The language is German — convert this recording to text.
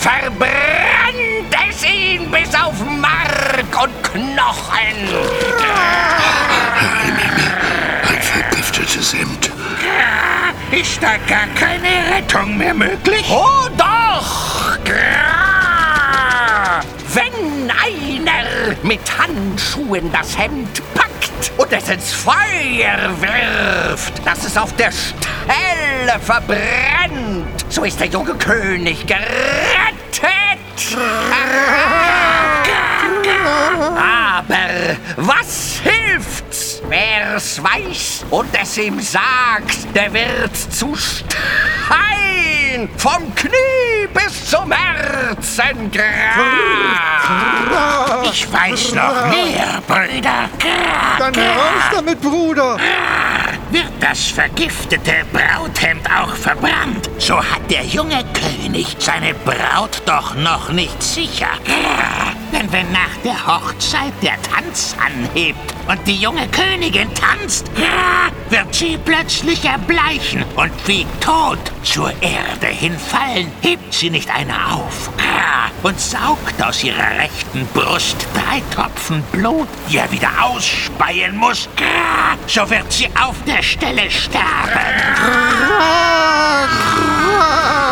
verbrennt es ihn bis auf Mark und Knochen. Herr Himmel, ein vergiftetes Hemd. Ist da gar keine Rettung mehr möglich? Oh doch! Wenn einer mit Handschuhen das Hemd packt und es ins Feuer wirft, dass es auf der Stelle verbrennt, so ist der junge König gerettet. Aber was hilft's? Wer's weiß und es ihm sagt, der wird zu Stein vom Knie bis zum Herzen Ich weiß noch mehr, Brüder. Dann heraus damit, Bruder! Wird das vergiftete Brauthemd auch verbrannt, so hat der junge König seine Braut doch noch nicht sicher. Denn wenn nach der Hochzeit der Tanz anhebt und die junge Königin tanzt, wird sie plötzlich erbleichen und wie tot zur Erde hinfallen. Hebt sie nicht einer auf und saugt aus ihrer rechten Brust 3 Tropfen Blut, die er wieder ausspeien muss, so wird sie auf der Stelle sterben.